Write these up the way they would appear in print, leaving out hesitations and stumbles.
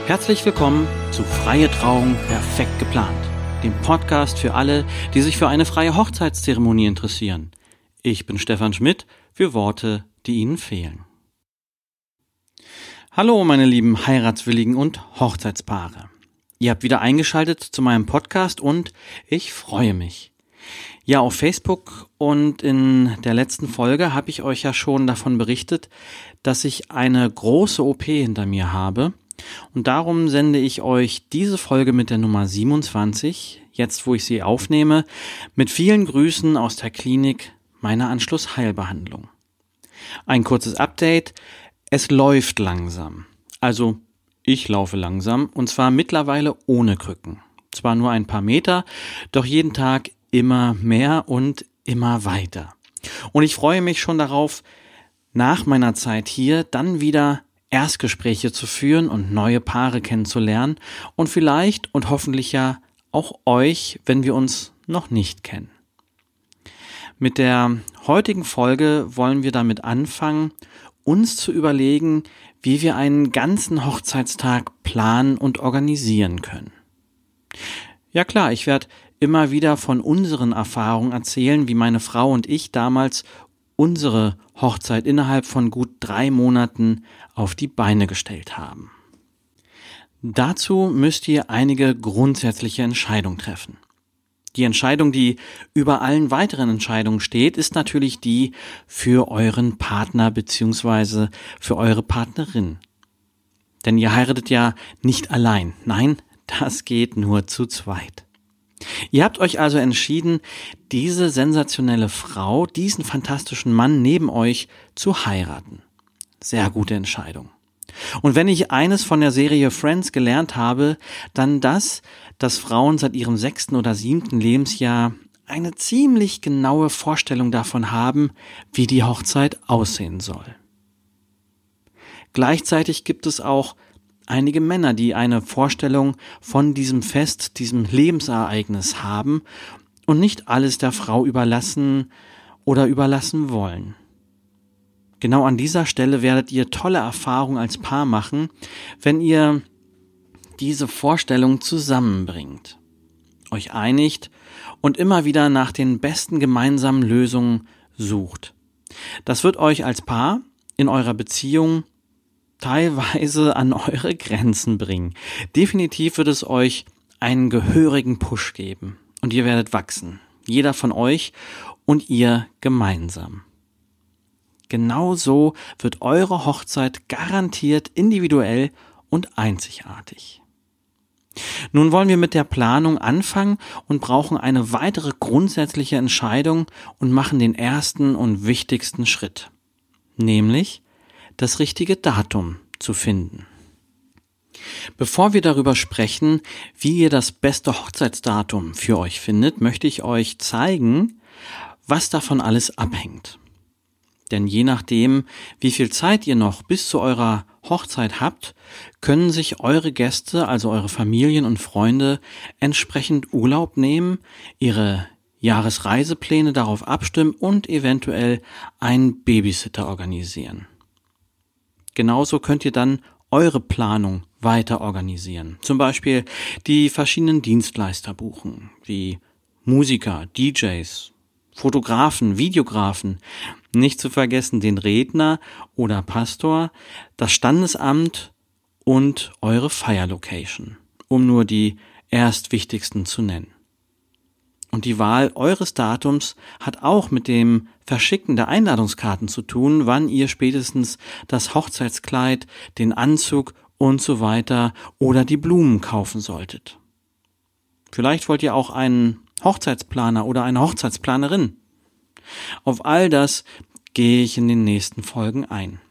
Herzlich willkommen zu Freie Trauung perfekt geplant, dem Podcast für alle, die sich für eine freie Hochzeitszeremonie interessieren. Ich bin Stefan Schmidt für Worte, die Ihnen fehlen. Hallo meine lieben Heiratswilligen und Hochzeitspaare. Ihr habt wieder eingeschaltet zu meinem Podcast und ich freue mich. Ja, auf Facebook und in der letzten Folge habe ich euch ja schon davon berichtet, dass ich eine große OP hinter mir habe. Und darum sende ich euch diese Folge mit der Nummer 27, jetzt wo ich sie aufnehme, mit vielen Grüßen aus der Klinik meiner Anschlussheilbehandlung. Ein kurzes Update: Es läuft langsam. Also ich laufe langsam und zwar mittlerweile ohne Krücken. Zwar nur ein paar Meter, doch jeden Tag immer mehr und immer weiter. Und ich freue mich schon darauf, nach meiner Zeit hier dann wieder Erstgespräche zu führen und neue Paare kennenzulernen und vielleicht und hoffentlich ja auch euch, wenn wir uns noch nicht kennen. Mit der heutigen Folge wollen wir damit anfangen, uns zu überlegen, wie wir einen ganzen Hochzeitstag planen und organisieren können. Ja klar, ich werde immer wieder von unseren Erfahrungen erzählen, wie meine Frau und ich damals unsere Hochzeit innerhalb von gut 3 Monaten auf die Beine gestellt haben. Dazu müsst ihr einige grundsätzliche Entscheidungen treffen. Die Entscheidung, die über allen weiteren Entscheidungen steht, ist natürlich die für euren Partner bzw. für eure Partnerin. Denn ihr heiratet ja nicht allein. Nein, das geht nur zu zweit. Ihr habt euch also entschieden, diese sensationelle Frau, diesen fantastischen Mann neben euch zu heiraten. Sehr gute Entscheidung. Und wenn ich eines von der Serie Friends gelernt habe, dann das, dass Frauen seit ihrem 6. oder 7. Lebensjahr eine ziemlich genaue Vorstellung davon haben, wie die Hochzeit aussehen soll. Gleichzeitig gibt es auch einige Männer, die eine Vorstellung von diesem Fest, diesem Lebensereignis haben und nicht alles der Frau überlassen oder überlassen wollen. Genau an dieser Stelle werdet ihr tolle Erfahrungen als Paar machen, wenn ihr diese Vorstellung zusammenbringt, euch einigt und immer wieder nach den besten gemeinsamen Lösungen sucht. Das wird euch als Paar in eurer Beziehung teilweise an eure Grenzen bringen. Definitiv wird es euch einen gehörigen Push geben und ihr werdet wachsen. Jeder von euch und ihr gemeinsam. Genauso wird eure Hochzeit garantiert individuell und einzigartig. Nun wollen wir mit der Planung anfangen und brauchen eine weitere grundsätzliche Entscheidung und machen den ersten und wichtigsten Schritt, nämlich das richtige Datum zu finden. Bevor wir darüber sprechen, wie ihr das beste Hochzeitsdatum für euch findet, möchte ich euch zeigen, was davon alles abhängt. Denn je nachdem, wie viel Zeit ihr noch bis zu eurer Hochzeit habt, können sich eure Gäste, also eure Familien und Freunde, entsprechend Urlaub nehmen, ihre Jahresreisepläne darauf abstimmen und eventuell einen Babysitter organisieren. Genauso könnt ihr dann eure Planung weiter organisieren. Zum Beispiel die verschiedenen Dienstleister buchen, wie Musiker, DJs, Fotografen, Videografen, nicht zu vergessen den Redner oder Pastor, das Standesamt und eure Feierlocation, um nur die erstwichtigsten zu nennen. Und die Wahl eures Datums hat auch mit dem Verschicken der Einladungskarten zu tun, wann ihr spätestens das Hochzeitskleid, den Anzug und so weiter oder die Blumen kaufen solltet. Vielleicht wollt ihr auch einen Hochzeitsplaner oder eine Hochzeitsplanerin. Auf all das gehe ich in den nächsten Folgen ein.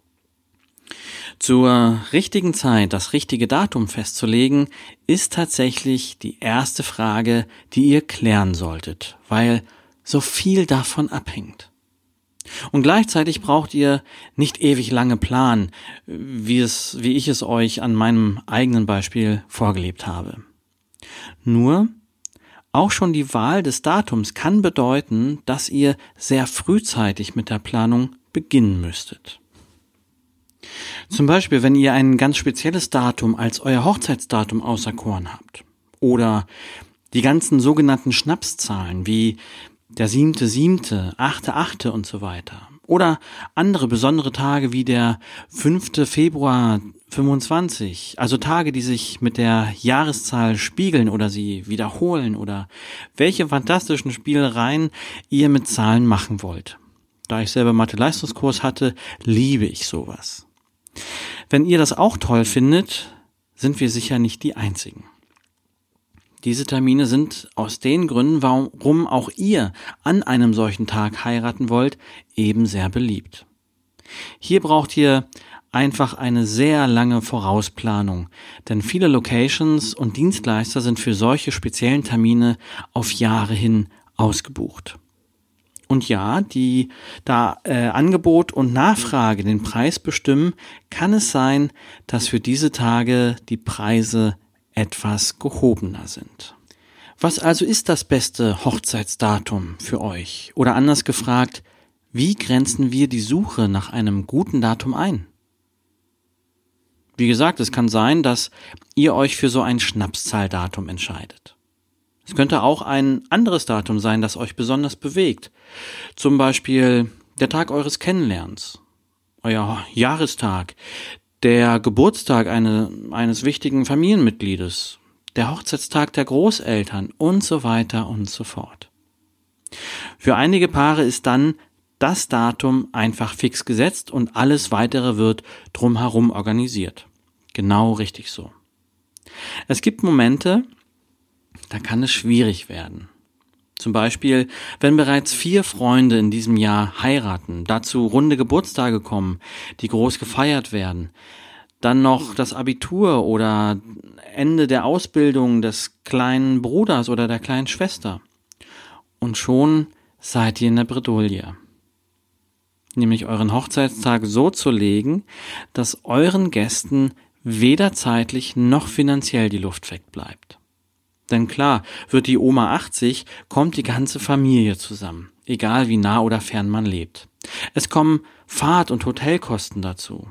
Zur richtigen Zeit das richtige Datum festzulegen, ist tatsächlich die erste Frage, die ihr klären solltet, weil so viel davon abhängt. Und gleichzeitig braucht ihr nicht ewig lange planen, wie ich es euch an meinem eigenen Beispiel vorgelebt habe. Nur, auch schon die Wahl des Datums kann bedeuten, dass ihr sehr frühzeitig mit der Planung beginnen müsstet. Zum Beispiel, wenn ihr ein ganz spezielles Datum als euer Hochzeitsdatum auserkoren habt. Oder die ganzen sogenannten Schnapszahlen wie der 7.7., 8.8. und so weiter. Oder andere besondere Tage wie der 5. Februar 25, also Tage, die sich mit der Jahreszahl spiegeln oder sie wiederholen oder welche fantastischen Spielereien ihr mit Zahlen machen wollt. Da ich selber Mathe-Leistungskurs hatte, liebe ich sowas. Wenn ihr das auch toll findet, sind wir sicher nicht die Einzigen. Diese Termine sind aus den Gründen, warum auch ihr an einem solchen Tag heiraten wollt, eben sehr beliebt. Hier braucht ihr einfach eine sehr lange Vorausplanung, denn viele Locations und Dienstleister sind für solche speziellen Termine auf Jahre hin ausgebucht. Und ja, da Angebot und Nachfrage den Preis bestimmen, kann es sein, dass für diese Tage die Preise etwas gehobener sind. Was also ist das beste Hochzeitsdatum für euch? Oder anders gefragt, wie grenzen wir die Suche nach einem guten Datum ein? Wie gesagt, es kann sein, dass ihr euch für so ein Schnapszahldatum entscheidet. Es könnte auch ein anderes Datum sein, das euch besonders bewegt. Zum Beispiel der Tag eures Kennenlernens, euer Jahrestag, der Geburtstag eines wichtigen Familienmitgliedes, der Hochzeitstag der Großeltern und so weiter und so fort. Für einige Paare ist dann das Datum einfach fix gesetzt und alles weitere wird drumherum organisiert. Genau richtig so. Es gibt Momente, da kann es schwierig werden. Zum Beispiel, wenn bereits 4 Freunde in diesem Jahr heiraten, dazu runde Geburtstage kommen, die groß gefeiert werden, dann noch das Abitur oder Ende der Ausbildung des kleinen Bruders oder der kleinen Schwester. Und schon seid ihr in der Bredouille. Nämlich euren Hochzeitstag so zu legen, dass euren Gästen weder zeitlich noch finanziell die Luft wegbleibt. Denn klar, wird die Oma 80, kommt die ganze Familie zusammen, egal wie nah oder fern man lebt. Es kommen Fahrt- und Hotelkosten dazu.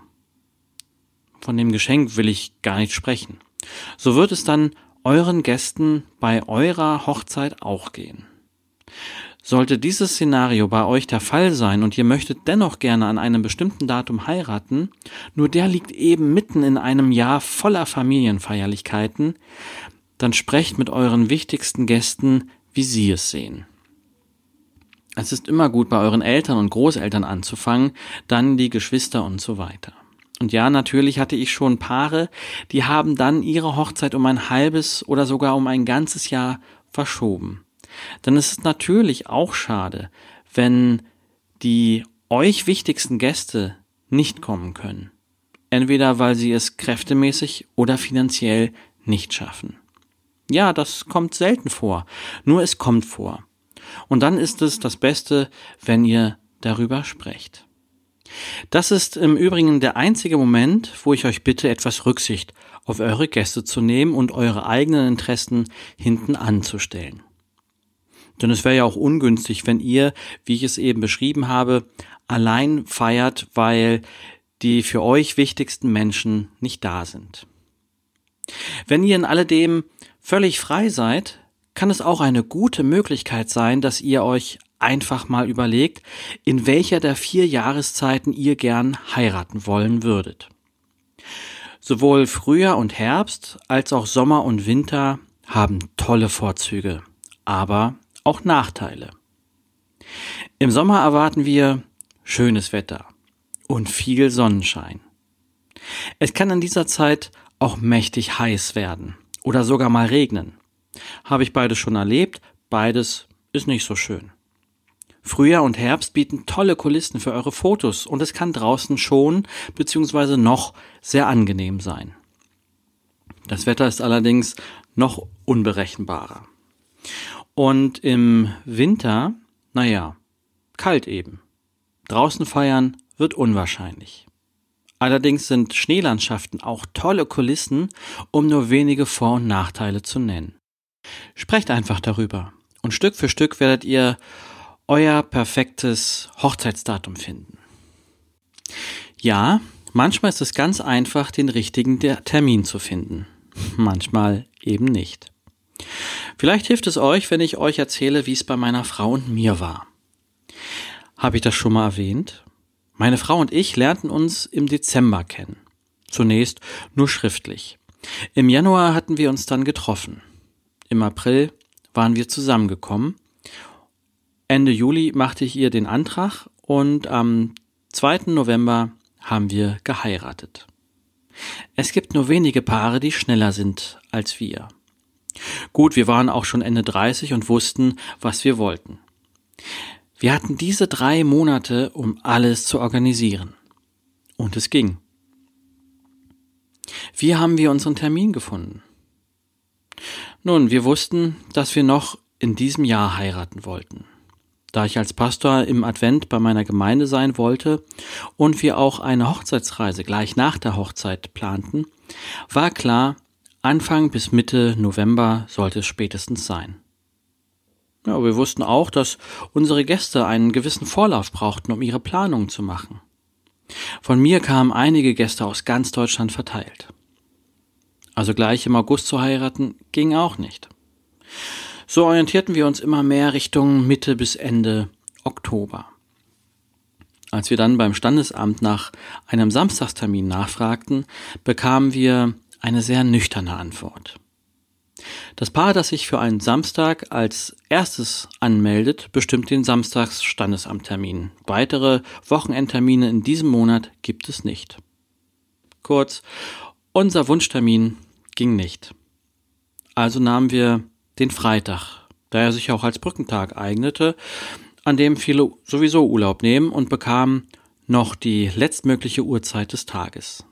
Von dem Geschenk will ich gar nicht sprechen. So wird es dann euren Gästen bei eurer Hochzeit auch gehen. Sollte dieses Szenario bei euch der Fall sein und ihr möchtet dennoch gerne an einem bestimmten Datum heiraten, nur der liegt eben mitten in einem Jahr voller Familienfeierlichkeiten, dann sprecht mit euren wichtigsten Gästen, wie sie es sehen. Es ist immer gut, bei euren Eltern und Großeltern anzufangen, dann die Geschwister und so weiter. Und ja, natürlich hatte ich schon Paare, die haben dann ihre Hochzeit um ein halbes oder sogar um ein ganzes Jahr verschoben. Denn es ist natürlich auch schade, wenn die euch wichtigsten Gäste nicht kommen können. Entweder weil sie es kräftemäßig oder finanziell nicht schaffen. Ja, das kommt selten vor, nur es kommt vor. Und dann ist es das Beste, wenn ihr darüber sprecht. Das ist im Übrigen der einzige Moment, wo ich euch bitte, etwas Rücksicht auf eure Gäste zu nehmen und eure eigenen Interessen hinten anzustellen. Denn es wäre ja auch ungünstig, wenn ihr, wie ich es eben beschrieben habe, allein feiert, weil die für euch wichtigsten Menschen nicht da sind. Wenn ihr in alledem völlig frei seid, kann es auch eine gute Möglichkeit sein, dass ihr euch einfach mal überlegt, in welcher der 4 Jahreszeiten ihr gern heiraten wollen würdet. Sowohl Frühjahr und Herbst als auch Sommer und Winter haben tolle Vorzüge, aber auch Nachteile. Im Sommer erwarten wir schönes Wetter und viel Sonnenschein. Es kann in dieser Zeit auch mächtig heiß werden oder sogar mal regnen. Habe ich beides schon erlebt, beides ist nicht so schön. Frühjahr und Herbst bieten tolle Kulissen für eure Fotos und es kann draußen schon bzw. noch sehr angenehm sein. Das Wetter ist allerdings noch unberechenbarer. Und im Winter, kalt eben. Draußen feiern wird unwahrscheinlich. Allerdings sind Schneelandschaften auch tolle Kulissen, um nur wenige Vor- und Nachteile zu nennen. Sprecht einfach darüber und Stück für Stück werdet ihr euer perfektes Hochzeitsdatum finden. Ja, Manchmal ist es ganz einfach, den richtigen Termin zu finden. Manchmal eben nicht. Vielleicht hilft es euch, wenn ich euch erzähle, wie es bei meiner Frau und mir war. Habe ich das schon mal erwähnt? Meine Frau und ich lernten uns im Dezember kennen. Zunächst nur schriftlich. Im Januar hatten wir uns dann getroffen. Im April waren wir zusammengekommen. Ende Juli machte ich ihr den Antrag und am 2. November haben wir geheiratet. Es gibt nur wenige Paare, die schneller sind als wir. Gut, wir waren auch schon Ende 30 und wussten, was wir wollten. Wir hatten diese 3 Monate, um alles zu organisieren. Und es ging. Wie haben wir unseren Termin gefunden? Nun, wir wussten, dass wir noch in diesem Jahr heiraten wollten. Da ich als Pastor im Advent bei meiner Gemeinde sein wollte und wir auch eine Hochzeitsreise gleich nach der Hochzeit planten, war klar, Anfang bis Mitte November sollte es spätestens sein. Ja, wir wussten auch, dass unsere Gäste einen gewissen Vorlauf brauchten, um ihre Planungen zu machen. Von mir kamen einige Gäste aus ganz Deutschland verteilt. Also gleich im August zu heiraten, ging auch nicht. So orientierten wir uns immer mehr Richtung Mitte bis Ende Oktober. Als wir dann beim Standesamt nach einem Samstagstermin nachfragten, bekamen wir eine sehr nüchterne Antwort. Das Paar, das sich für einen Samstag als erstes anmeldet, bestimmt den Samstagsstandesamttermin. Weitere Wochenendtermine in diesem Monat gibt es nicht. Kurz, unser Wunschtermin ging nicht. Also nahmen wir den Freitag, da er sich auch als Brückentag eignete, an dem viele sowieso Urlaub nehmen, und bekamen noch die letztmögliche Uhrzeit des Tages.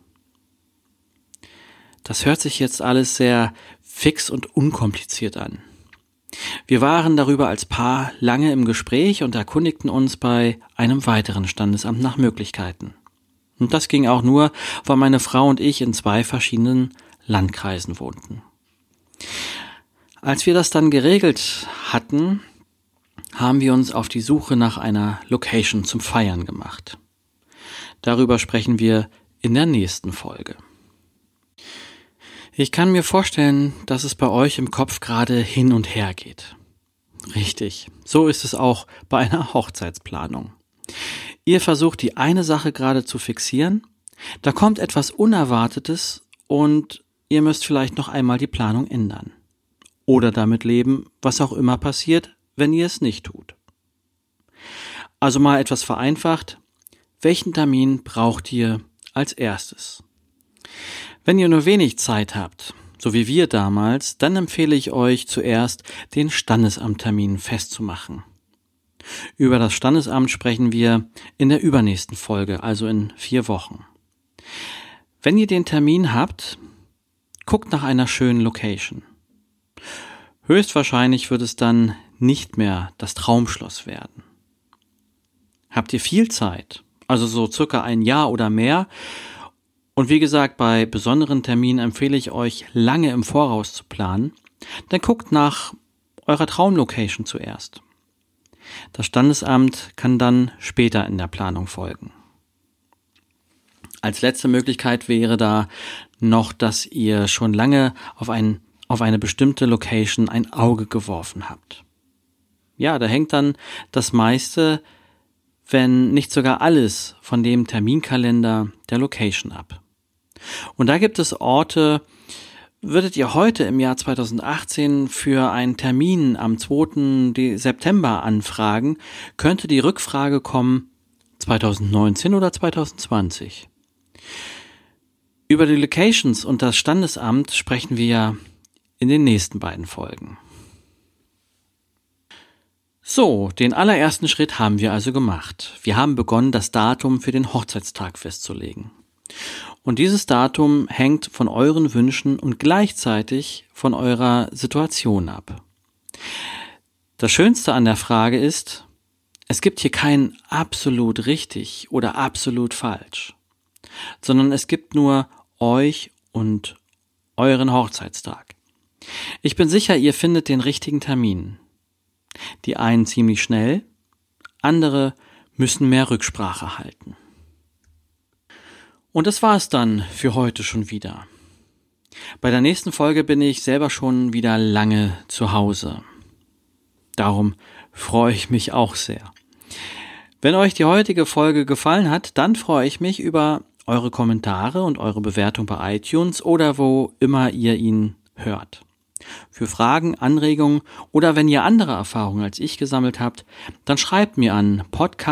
Das hört sich jetzt alles sehr fix und unkompliziert an. Wir waren darüber als Paar lange im Gespräch und erkundigten uns bei einem weiteren Standesamt nach Möglichkeiten. Und das ging auch nur, weil meine Frau und ich in 2 verschiedenen Landkreisen wohnten. Als wir das dann geregelt hatten, haben wir uns auf die Suche nach einer Location zum Feiern gemacht. Darüber sprechen wir in der nächsten Folge. Ich kann mir vorstellen, dass es bei euch im Kopf gerade hin und her geht. Richtig, so ist es auch bei einer Hochzeitsplanung. Ihr versucht, die eine Sache gerade zu fixieren, da kommt etwas Unerwartetes und ihr müsst vielleicht noch einmal die Planung ändern. Oder damit leben, was auch immer passiert, wenn ihr es nicht tut. Also mal etwas vereinfacht, welchen Termin braucht ihr als erstes? Wenn ihr nur wenig Zeit habt, so wie wir damals, dann empfehle ich euch zuerst, den Standesamttermin festzumachen. Über das Standesamt sprechen wir in der übernächsten Folge, also in 4 Wochen. Wenn ihr den Termin habt, guckt nach einer schönen Location. Höchstwahrscheinlich wird es dann nicht mehr das Traumschloss werden. Habt ihr viel Zeit, also so circa 1 Jahr oder mehr, und wie gesagt, bei besonderen Terminen empfehle ich euch, lange im Voraus zu planen, dann guckt nach eurer Traumlocation zuerst. Das Standesamt kann dann später in der Planung folgen. Als letzte Möglichkeit wäre da noch, dass ihr schon lange auf eine bestimmte Location ein Auge geworfen habt. Ja, da hängt dann das meiste, wenn nicht sogar alles, von dem Terminkalender der Location ab. Und da gibt es Orte, würdet ihr heute im Jahr 2018 für einen Termin am 2. September anfragen, könnte die Rückfrage kommen, 2019 oder 2020. Über die Locations und das Standesamt sprechen wir ja in den nächsten beiden Folgen. So, den allerersten Schritt haben wir also gemacht. Wir haben begonnen, das Datum für den Hochzeitstag festzulegen. Und dieses Datum hängt von euren Wünschen und gleichzeitig von eurer Situation ab. Das Schönste an der Frage ist, es gibt hier kein absolut richtig oder absolut falsch, sondern es gibt nur euch und euren Hochzeitstag. Ich bin sicher, ihr findet den richtigen Termin. Die einen ziemlich schnell, andere müssen mehr Rücksprache halten. Und das war es dann für heute schon wieder. Bei der nächsten Folge bin ich selber schon wieder lange zu Hause. Darum freue ich mich auch sehr. Wenn euch die heutige Folge gefallen hat, dann freue ich mich über eure Kommentare und eure Bewertung bei iTunes oder wo immer ihr ihn hört. Für Fragen, Anregungen oder wenn ihr andere Erfahrungen als ich gesammelt habt, dann schreibt mir an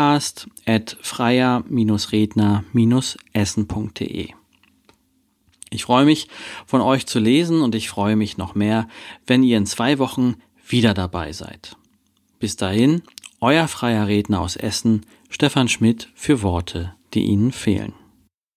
podcast@freier-redner-essen.de. Ich freue mich, von euch zu lesen und ich freue mich noch mehr, wenn ihr in 2 Wochen wieder dabei seid. Bis dahin, euer freier Redner aus Essen, Stefan Schmidt für Worte, die Ihnen fehlen.